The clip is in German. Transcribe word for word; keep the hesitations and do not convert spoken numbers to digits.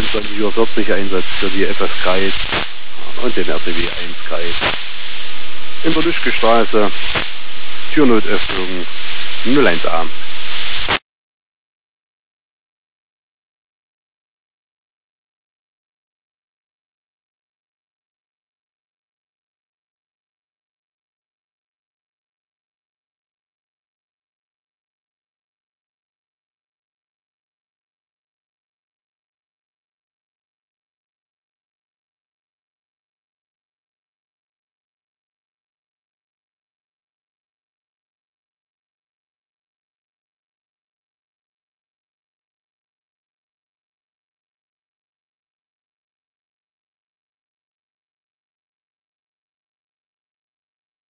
einundzwanzig Uhr vierzig Einsatz für die F F Kreis und den R T W eins Kreis. In der Lüschke Straße, Türnotöffnung null eins a.